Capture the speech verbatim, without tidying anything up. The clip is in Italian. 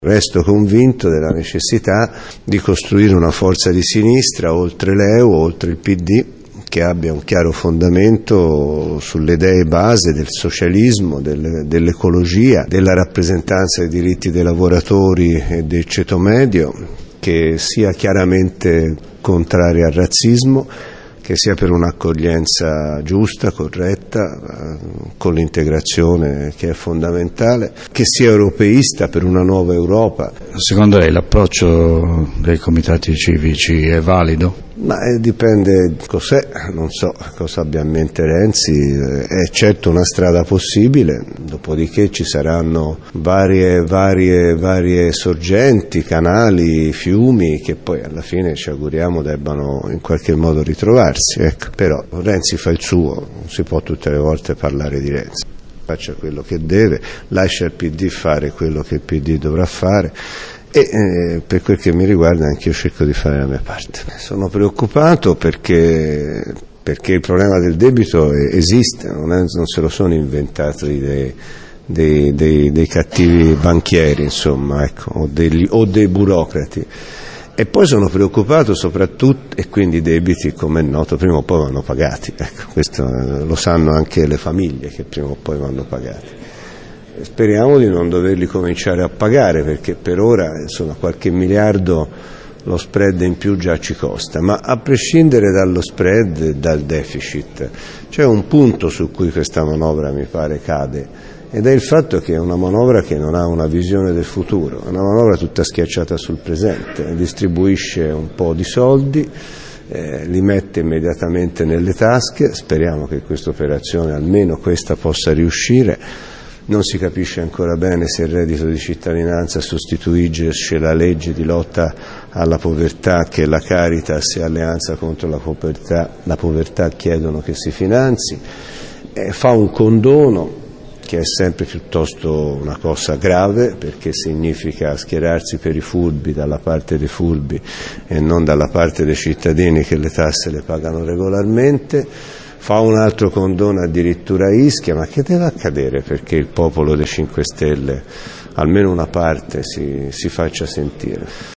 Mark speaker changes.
Speaker 1: Resto convinto della necessità di costruire una forza di sinistra oltre l'E U, oltre il P D, che abbia un chiaro fondamento sulle idee base del socialismo, del, dell'ecologia, della rappresentanza dei diritti dei lavoratori e del ceto medio, che sia chiaramente contraria al razzismo, che sia per un'accoglienza giusta, corretta, con l'integrazione che è fondamentale, che sia europeista per una nuova Europa.
Speaker 2: Secondo lei l'approccio dei comitati civici è valido?
Speaker 1: Ma eh, dipende cos'è, non so cosa abbia in mente Renzi, è certo una strada possibile, dopodiché ci saranno varie, varie, varie sorgenti, canali, fiumi che poi alla fine ci auguriamo debbano in qualche modo ritrovarsi, ecco. Però Renzi fa il suo, non si può tutte le volte parlare di Renzi. Faccia quello che deve, lascia il P D fare quello che il P D dovrà fare. E eh, per quel che mi riguarda anche io cerco di fare la mia parte. Sono preoccupato perché, perché il problema del debito esiste, non, è, non se lo sono inventati dei, dei, dei, dei cattivi banchieri, insomma, ecco, o, degli, o dei burocrati. E poi sono preoccupato soprattutto, e quindi i debiti, come è noto, prima o poi vanno pagati, ecco, questo lo sanno anche le famiglie che prima o poi vanno pagati. Speriamo di non doverli cominciare a pagare, perché per ora insomma qualche miliardo lo spread in più già ci costa, ma a prescindere dallo spread e dal deficit c'è un punto su cui questa manovra mi pare cade, ed è il fatto che è una manovra che non ha una visione del futuro, è una manovra tutta schiacciata sul presente, distribuisce un po' di soldi, eh, li mette immediatamente nelle tasche, speriamo che questa operazione, almeno questa, possa riuscire. Non si capisce ancora bene se il reddito di cittadinanza sostituisce la legge di lotta alla povertà che la Caritas e Alleanza contro la povertà, la povertà chiedono che si finanzi, eh, fa un condono che è sempre piuttosto una cosa grave, perché significa schierarsi per i furbi dalla parte dei furbi e non dalla parte dei cittadini che le tasse le pagano regolarmente. Fa un altro condono addirittura a Ischia, ma che deve accadere perché il popolo dei cinque Stelle, almeno una parte, si, si faccia sentire?